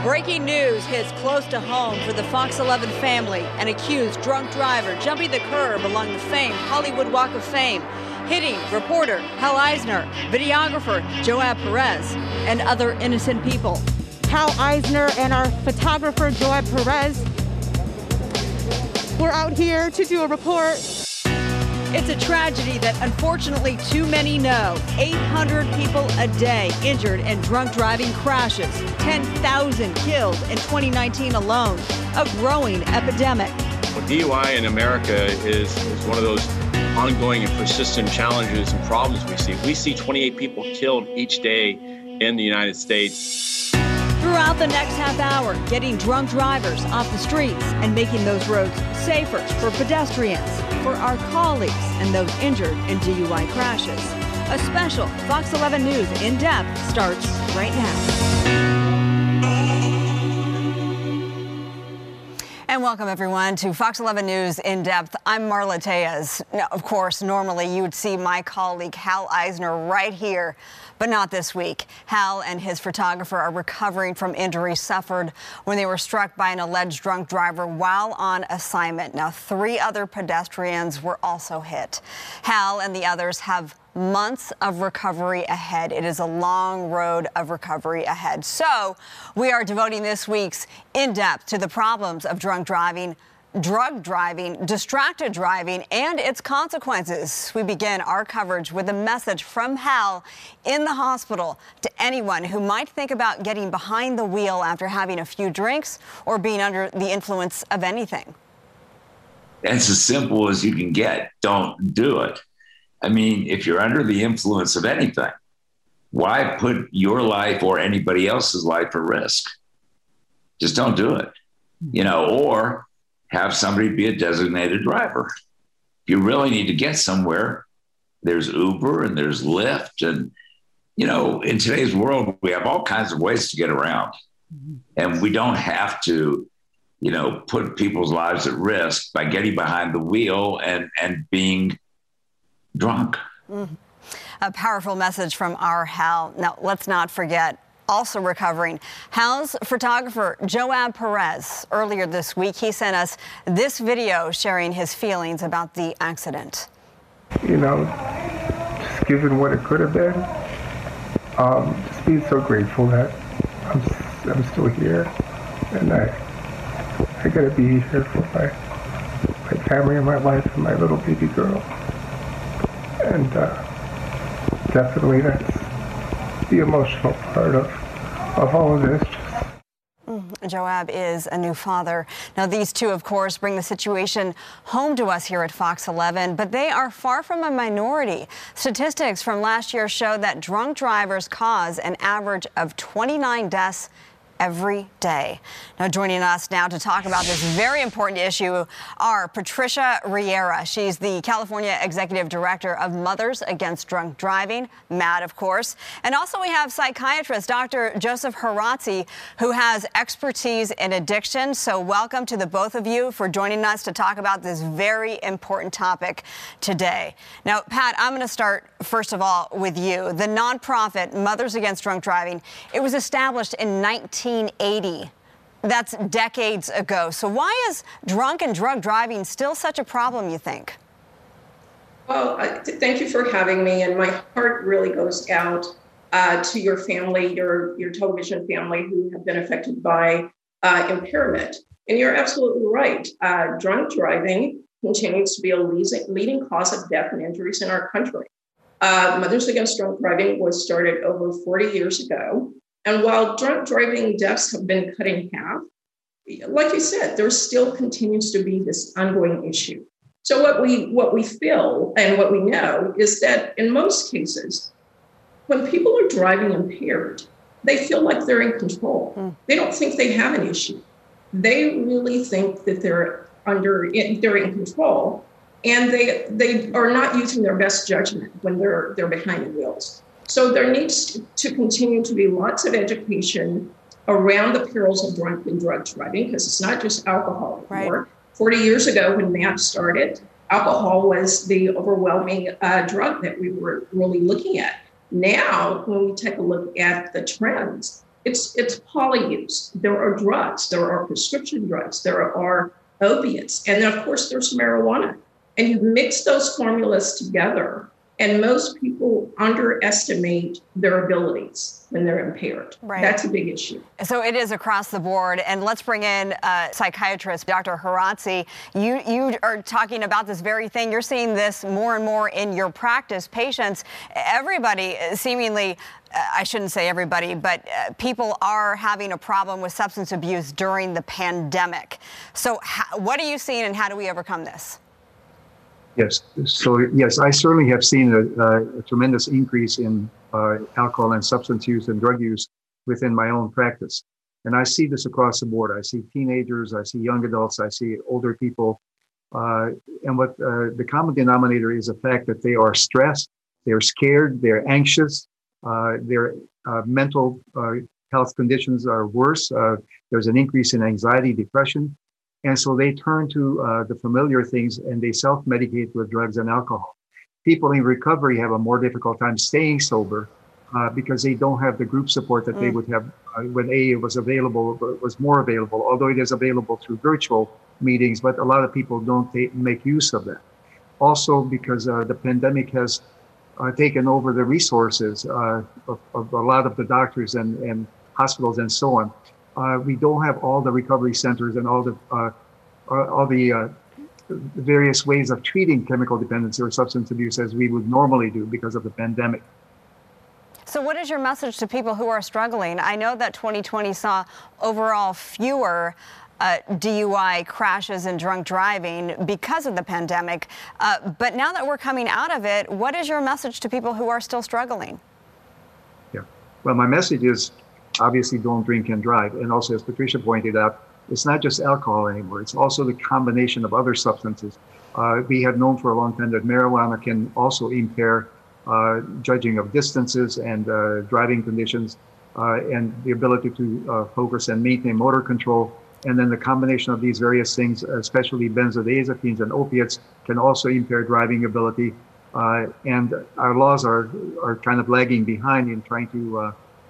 Breaking news hits close to home for the Fox 11 family. An accused drunk driver jumping the curb along the famed Hollywood Walk of Fame, hitting reporter Hal Eisner, videographer Joab Perez, and other innocent people. Hal Eisner and our photographer Joab Perez, we're out here to do a report. It's a tragedy that unfortunately too many know. 800 people a day injured in drunk driving crashes. 10,000 killed in 2019 alone. A growing epidemic. Well, DUI in America is one of those ongoing and persistent challenges and problems we see. We see 28 people killed each day in the United States. Throughout the next half hour, getting drunk drivers off the streets and making those roads safer for pedestrians, for our colleagues and those injured in DUI crashes. A special Fox 11 News In Depth starts right now. And welcome, everyone, to Fox 11 News In Depth. I'm Marla Tejas. Now, of course, normally you would see my colleague Hal Eisner right here, but not this week. Hal and his photographer are recovering from injuries suffered when they were struck by an alleged drunk driver while on assignment. Now, 3 other pedestrians were also hit. Hal and the others have months of recovery ahead. It is a long road of recovery ahead. So we are devoting this week's In Depth to the problems of drunk driving, drug driving, distracted driving, and its consequences. We begin our coverage with a message from Hal in the hospital to anyone who might think about getting behind the wheel after having a few drinks or being under the influence of anything. It's as simple as you can get. Don't do it. I mean, if you're under the influence of anything, why put your life or anybody else's life at risk? Just don't do it, or have somebody be a designated driver. If you really need to get somewhere, there's Uber and there's Lyft. And, in today's world, we have all kinds of ways to get around. And we don't have to, put people's lives at risk by getting behind the wheel and being drunk. A powerful message from our Hal. Now, let's not forget, also recovering, Hal's photographer, Joab Perez. Earlier this week, he sent us this video sharing his feelings about the accident. Just given what it could have been, just being so grateful that I'm still here, and I gotta be here for my family and my wife and my little baby girl. And definitely that's the emotional part of all of this. Joab is a new father. Now, these two, of course, bring the situation home to us here at Fox 11, but they are far from a minority. Statistics from last year show that drunk drivers cause an average of 29 deaths every day. Now, joining us now to talk about this very important issue are Patricia Riera. She's the California Executive Director of Mothers Against Drunk Driving, MADD, of course. And also we have psychiatrist Dr. Joseph Horazi, who has expertise in addiction. So welcome to the both of you for joining us to talk about this very important topic today. Now, Pat, I'm going to start, first of all, with you. The nonprofit Mothers Against Drunk Driving, it was established in 1980. That's decades ago. So why is drunk and drug driving still such a problem, you think? Well, thank you for having me. And my heart really goes out to your family, your television family who have been affected by impairment. And you're absolutely right. Drunk driving continues to be a leading cause of death and injuries in our country. Mothers Against Drunk Driving was started over 40 years ago. And while drunk driving deaths have been cut in half, like you said, there still continues to be this ongoing issue. So what we feel and what we know is that in most cases, when people are driving impaired, they feel like they're in control. They don't think they have an issue. They really think that they're in control, and they are not using their best judgment when they're behind the wheels. So there needs to continue to be lots of education around the perils of drunk and drug driving, because it's not just alcohol anymore. Right. 40 years ago when MADD started, alcohol was the overwhelming drug that we were really looking at. Now, when we take a look at the trends, It's polyuse. There are drugs, there are prescription drugs, there are opiates, and then of course there's marijuana. And you mix those formulas together, and most people underestimate their abilities when they're impaired. Right. That's a big issue. So it is across the board. And let's bring in psychiatrist Dr. Heratzi. You are talking about this very thing. You're seeing this more and more in your practice. Patients, everybody seemingly, I shouldn't say everybody, but people are having a problem with substance abuse during the pandemic. So what are you seeing, and how do we overcome this? Yes. So, yes, I certainly have seen a tremendous increase in alcohol and substance use and drug use within my own practice. And I see this across the board. I see teenagers, I see young adults, I see older people. And what the common denominator is the fact that they are stressed, they're scared, they're anxious, their mental health conditions are worse. There's an increase in anxiety, depression. And so they turn to the familiar things, and they self-medicate with drugs and alcohol. People in recovery have a more difficult time staying sober because they don't have the group support that they would have when AA was available, was more available, although it is available through virtual meetings, but a lot of people don't make use of that. Also because the pandemic has taken over the resources of a lot of the doctors and hospitals and so on. We don't have all the recovery centers and all the various ways of treating chemical dependency or substance abuse as we would normally do because of the pandemic. So what is your message to people who are struggling? I know that 2020 saw overall fewer DUI crashes and drunk driving because of the pandemic. But now that we're coming out of it, what is your message to people who are still struggling? Yeah, well, my message is obviously don't drink and drive. And also, as Patricia pointed out, it's not just alcohol anymore. It's also the combination of other substances. We have known for a long time that marijuana can also impair judging of distances and driving conditions and the ability to focus and maintain motor control. And then the combination of these various things, especially benzodiazepines and opiates, can also impair driving ability. And our laws are kind of lagging behind in trying to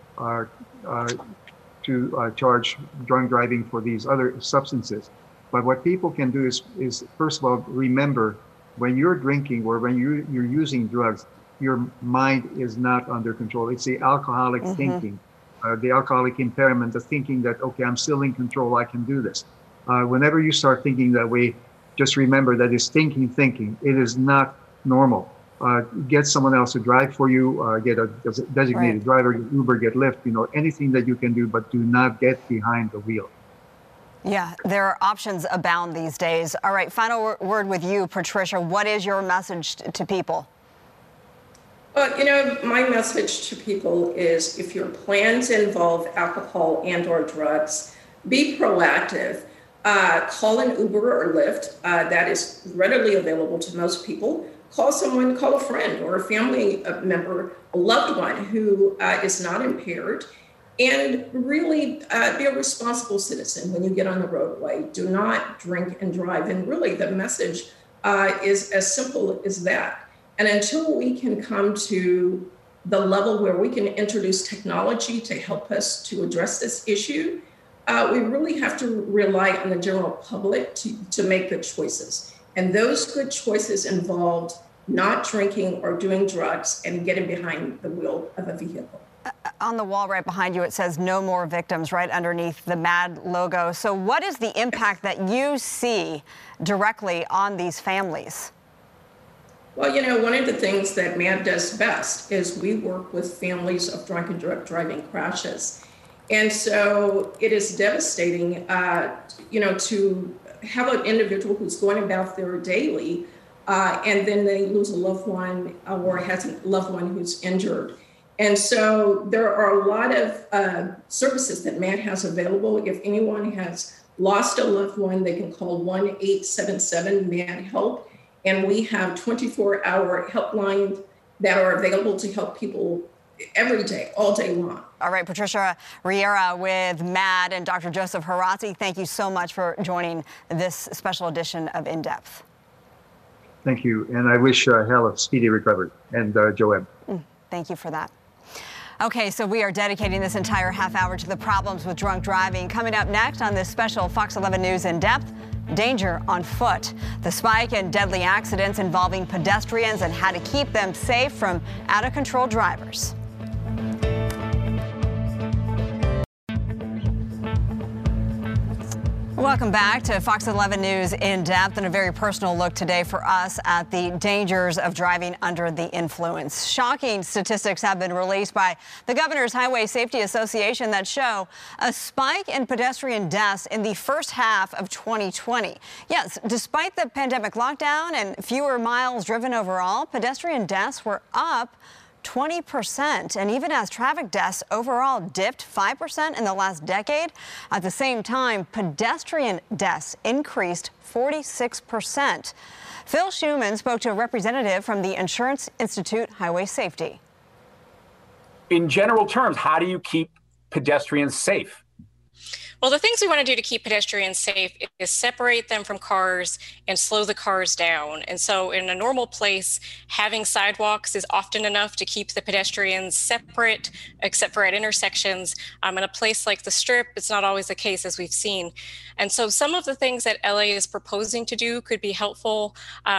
charge drunk driving for these other substances. But what people can do is first of all, remember when you're drinking or when you're using drugs, your mind is not under control. It's the alcoholic thinking, the alcoholic impairment, the thinking that, okay, I'm still in control, I can do this. Whenever you start thinking that way, just remember that it's thinking. It is not normal. Get someone else to drive for you, get a designated driver, get Uber, get Lyft, anything that you can do, but do not get behind the wheel. Yeah, there options abound these days. All right, final word with you, Patricia. What is your message to people? Well, my message to people is if your plans involve alcohol and or drugs, be proactive. Call an Uber or Lyft. That is readily available to most people. Call someone, call a friend or a family member, a loved one who is not impaired, and really be a responsible citizen when you get on the roadway. Do not drink and drive. And really the message is as simple as that. And until we can come to the level where we can introduce technology to help us to address this issue, we really have to rely on the general public to make good choices. And those good choices involved not drinking or doing drugs and getting behind the wheel of a vehicle. On the wall right behind you, it says no more victims right underneath the MAD logo. So what is the impact that you see directly on these families? Well, one of the things that MAD does best is we work with families of drunk and drug driving crashes. And so it is devastating, to have an individual who's going about their daily and then they lose a loved one or has a loved one who's injured. And so there are a lot of services that MAD has available. If anyone has lost a loved one, they can call 1-877-MAD-HELP. And we have 24-hour helplines that are available to help people every day, all day long. All right, Patricia Riera with MAD and Dr. Joseph Heratzi, thank you so much for joining this special edition of In Depth. Thank you. And I wish Hal a speedy recovery and Joanne. Thank you for that. Okay, so we are dedicating this entire half hour to the problems with drunk driving. Coming up next on this special Fox 11 News In Depth, danger on foot. The spike in deadly accidents involving pedestrians and how to keep them safe from out-of-control drivers. Welcome back to Fox 11 News In Depth, and a very personal look today for us at the dangers of driving under the influence. Shocking statistics have been released by the Governor's Highway Safety Association that show a spike in pedestrian deaths in the first half of 2020. Yes, despite the pandemic lockdown and fewer miles driven overall, pedestrian deaths were up 20%, and even as traffic deaths overall dipped 5% in the last decade, at the same time, pedestrian deaths increased 46%. Phil Schuman spoke to a representative from the Insurance Institute Highway Safety. In general terms, how do you keep pedestrians safe? Well, the things we want to do to keep pedestrians safe is separate them from cars and slow the cars down. And so in a normal place, having sidewalks is often enough to keep the pedestrians separate, except for at intersections. In a place like the Strip, it's not always the case, as we've seen. And so some of the things that LA is proposing to do could be helpful.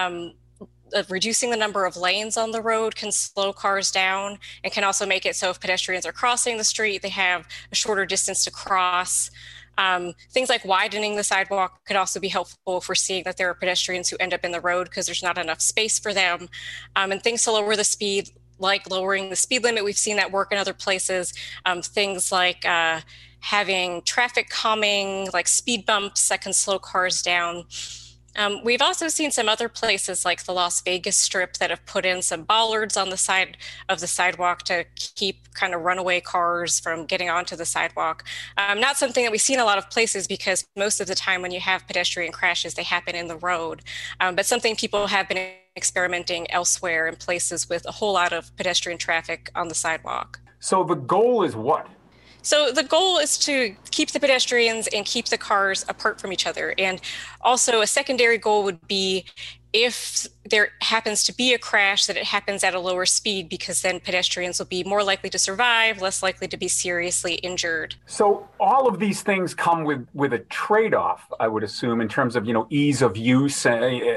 Reducing the number of lanes on the road can slow cars down and can also make it so if pedestrians are crossing the street, they have a shorter distance to cross. Things like widening the sidewalk could also be helpful if we're seeing that there are pedestrians who end up in the road because there's not enough space for them. And things to lower the speed, like lowering the speed limit. We've seen that work in other places. Things like having traffic calming, like speed bumps that can slow cars down. We've also seen some other places like the Las Vegas Strip that have put in some bollards on the side of the sidewalk to keep kind of runaway cars from getting onto the sidewalk. Not something that we see in a lot of places because most of the time when you have pedestrian crashes, they happen in the road. But something people have been experimenting elsewhere in places with a whole lot of pedestrian traffic on the sidewalk. So the goal is what? So the goal is to keep the pedestrians and keep the cars apart from each other. And also a secondary goal would be if there happens to be a crash, that it happens at a lower speed, because then pedestrians will be more likely to survive, less likely to be seriously injured. So all of these things come with a trade-off, I would assume, in terms of, ease of use.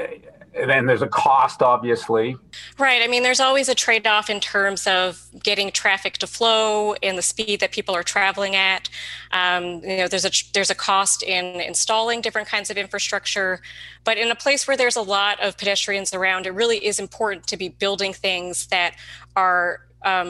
And there's a cost, obviously. Right. I mean, there's always a trade-off in terms of getting traffic to flow and the speed that people are traveling at. There's a cost in installing different kinds of infrastructure. But in a place where there's a lot of pedestrians around, it really is important to be building things that are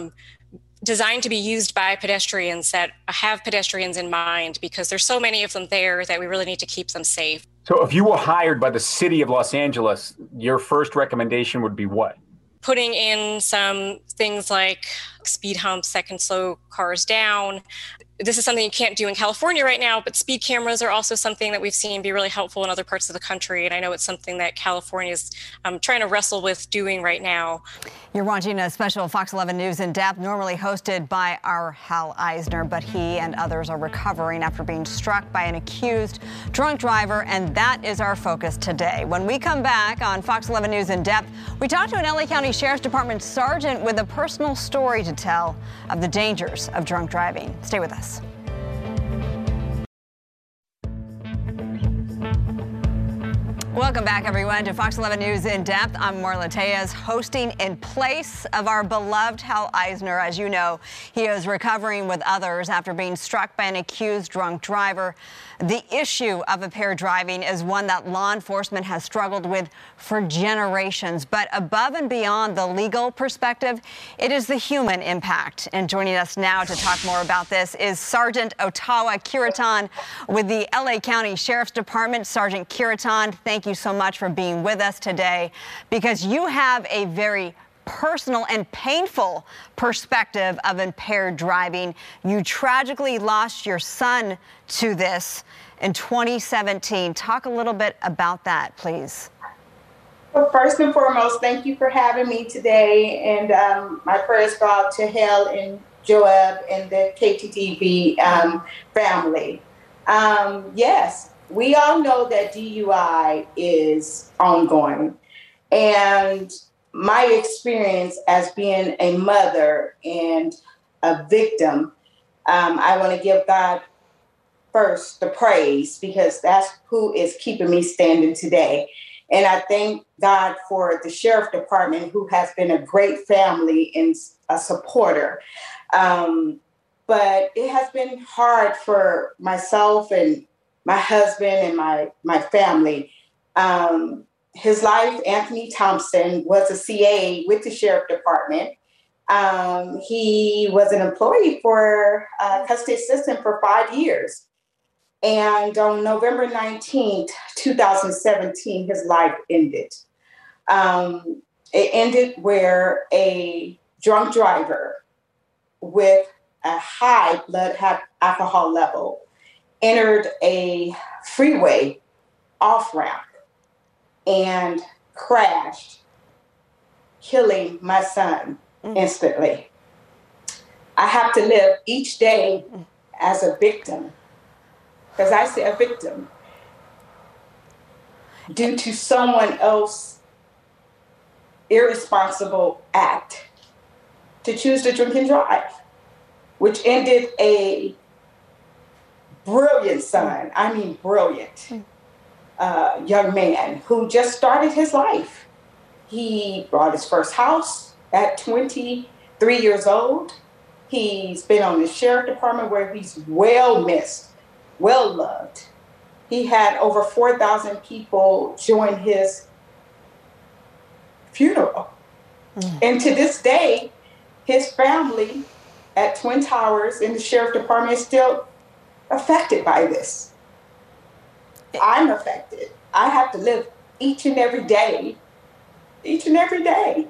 designed to be used by pedestrians, that have pedestrians in mind, because there's so many of them there that we really need to keep them safe. So if you were hired by the city of Los Angeles, your first recommendation would be what? Putting in some things like speed humps that can slow cars down. This is something you can't do in California right now, but speed cameras are also something that we've seen be really helpful in other parts of the country. And I know it's something that California is trying to wrestle with doing right now. You're watching a special Fox 11 News In Depth, normally hosted by our Hal Eisner, but he and others are recovering after being struck by an accused drunk driver, and that is our focus today. When we come back on Fox 11 News In Depth, we talk to an LA County Sheriff's Department sergeant with a personal story to tell of the dangers of drunk driving. Stay with us. Welcome back, everyone, to Fox 11 News In Depth. I'm Marla Tejas, hosting in place of our beloved Hal Eisner. As you know, he is recovering with others after being struck by an accused drunk driver. The issue of impaired driving is one that law enforcement has struggled with for generations. But above and beyond the legal perspective, it is the human impact. And joining us now to talk more about this is Sergeant Ottawa Kiritan with the LA County Sheriff's Department. Sergeant Kiritan, thank you so much for being with us today, because you have a very personal and painful perspective of impaired driving. You tragically lost your son to this in 2017. Talk a little bit about that, please. Well, first and foremost, thank you for having me today. And my prayers go out to Hal and Joab and the KTTV family. Yes, we all know that DUI is ongoing. And my experience as being a mother and a victim, I want to give God first the praise, because that's who is keeping me standing today. And I thank God for the sheriff department, who has been a great family and a supporter. But it has been hard for myself and my husband and my family. His life, Anthony Thompson, was a CA with the sheriff department. He was an employee for custody assistant for 5 years. And on November 19th, 2017, his life ended. It ended where a drunk driver with a high blood alcohol level entered a freeway off-ramp and crashed, killing my son instantly. I have to live each day as a victim, because I say a victim, due to someone else's irresponsible act to choose to drink and drive, which ended a brilliant son, I mean brilliant, young man who just started his life. He bought his first house at 23 years old. He's been on the sheriff department where he's well missed, well loved. He had over 4,000 people join his funeral. And to this day, his family at Twin Towers in the sheriff department is still affected by this. I'm affected. I have to live each and every day each and every day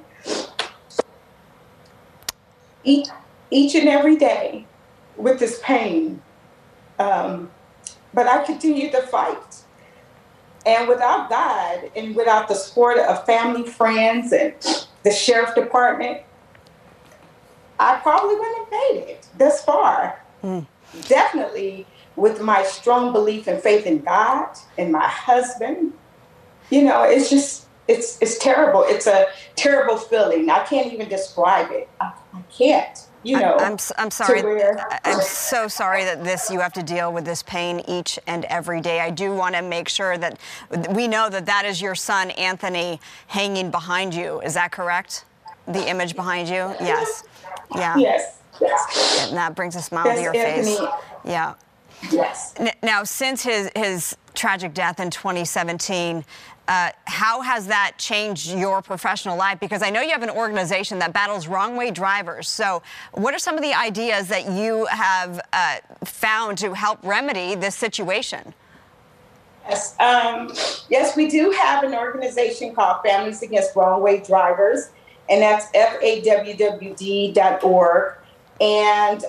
with this pain. But I continue to fight. And without God and without the support of family, friends, and the sheriff department, I probably wouldn't have made it this far. Definitely with my strong belief and faith in God and my husband. You know, it's just, it's terrible. It's a terrible feeling. I can't even describe it. I can't. You know, I'm sorry. I'm so sorry that you have to deal with this pain each and every day. I do want to make sure that we know that is your son, Anthony, hanging behind you. Is that correct? The image behind you? Yes. Yeah. Yes. And that brings a smile to your face. Yeah. Yes. Now, since his tragic death in 2017, how has that changed your professional life? Because I know you have an organization that battles wrong-way drivers. So what are some of the ideas that you have found to help remedy this situation? Yes, yes, we do have an organization called Families Against Wrong-Way Drivers, and that's FAWWD.org. And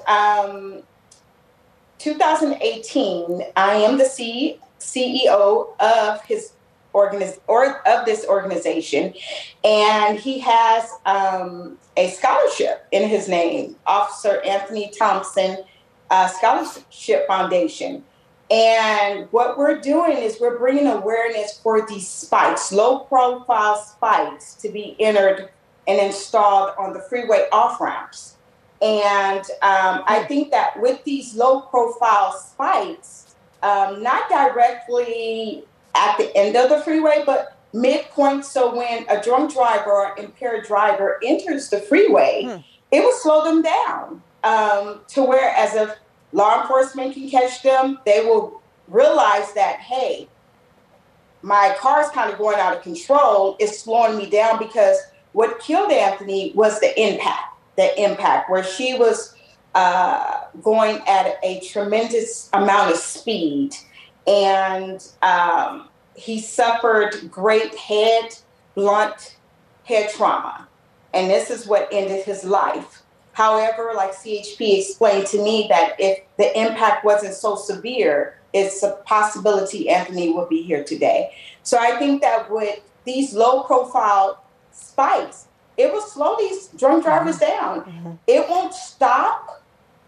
2018, I am the CEO of this organization, and he has a scholarship in his name, Officer Anthony Thompson Scholarship Foundation. And what we're doing is we're bringing awareness for these spikes, low-profile spikes, to be entered and installed on the freeway off-ramps. And I think that with these low-profile spikes, not directly at the end of the freeway, but midpoint. So when a drunk driver or impaired driver enters the freeway, it will slow them down to where, as if law enforcement can catch them, they will realize that, hey, my car's kind of going out of control. It's slowing me down, because what killed Anthony was the impact where she was going at a tremendous amount of speed. And he suffered great blunt head trauma. And this is what ended his life. However, like CHP explained to me, that if the impact wasn't so severe, it's a possibility Anthony would be here today. So I think that with these low-profile spikes, it will slow these drunk drivers down. It won't stop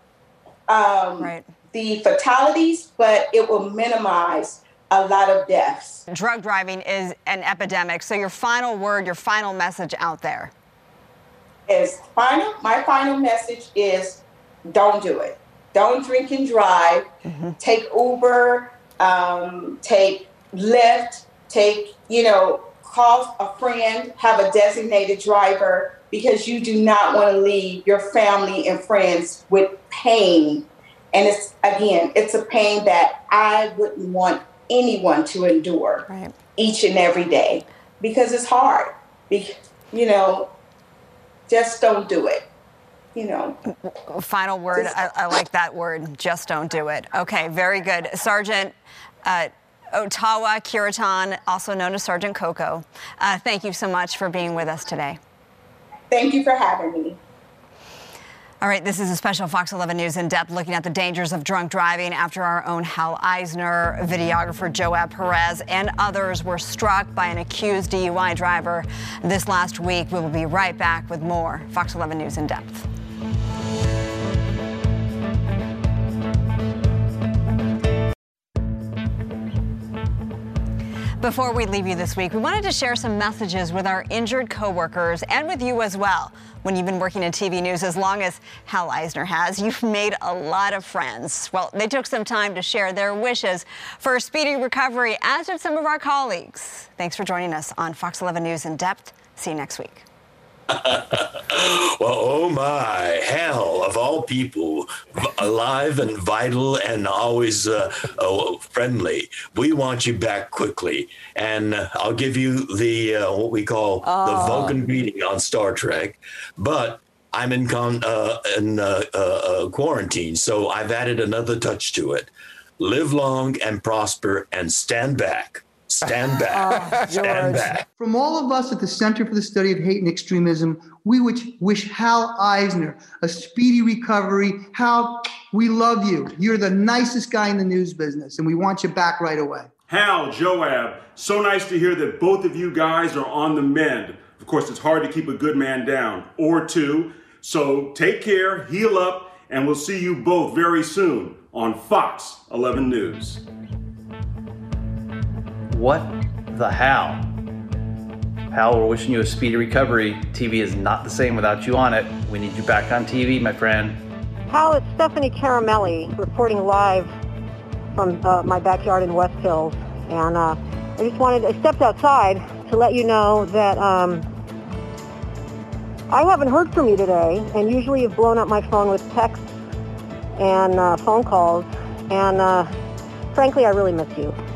the fatalities, but it will minimize a lot of deaths. Drug driving is an epidemic. So your final word, your final message out there. My final message is don't do it. Don't drink and drive. Take Uber, take Lyft, call a friend, have a designated driver, because you do not want to leave your family and friends with pain. And it's a pain that I wouldn't want anyone to endure each and every day, because it's hard. Just don't do it. Final word. I like that word. Just don't do it. Okay, very good. Sergeant Otawa Kiritan, also known as Sergeant Coco, thank you so much for being with us today. Thank you for having me. All right, this is a special Fox 11 News In Depth looking at the dangers of drunk driving after our own Hal Eisner, videographer Joab Perez, and others were struck by an accused DUI driver this last week. We will be right back with more Fox 11 News In Depth. Before we leave you this week, we wanted to share some messages with our injured coworkers and with you as well. When you've been working in TV news as long as Hal Eisner has, you've made a lot of friends. Well, they took some time to share their wishes for a speedy recovery, as did some of our colleagues. Thanks for joining us on Fox 11 News In Depth. See you next week. Well, oh my, Hal, of all people, alive and vital and always friendly. We want you back quickly. And I'll give you the what we call the Vulcan greeting on Star Trek. But I'm in quarantine, so I've added another touch to it. Live long and prosper and stand back. Stand back. Stand back. From all of us at the Center for the Study of Hate and Extremism, we wish Hal Eisner a speedy recovery. Hal, we love you. You're the nicest guy in the news business, and we want you back right away. Hal, Joab, so nice to hear that both of you guys are on the mend. Of course, it's hard to keep a good man down, or two. So take care, heal up, and we'll see you both very soon on Fox 11 News. What the hell? Hal, we're wishing you a speedy recovery. TV is not the same without you on it. We need you back on TV, my friend. Hal, it's Stephanie Caramelli reporting live from my backyard in West Hills. And I stepped outside to let you know that I haven't heard from you today. And usually you've blown up my phone with texts and phone calls. And frankly, I really miss you.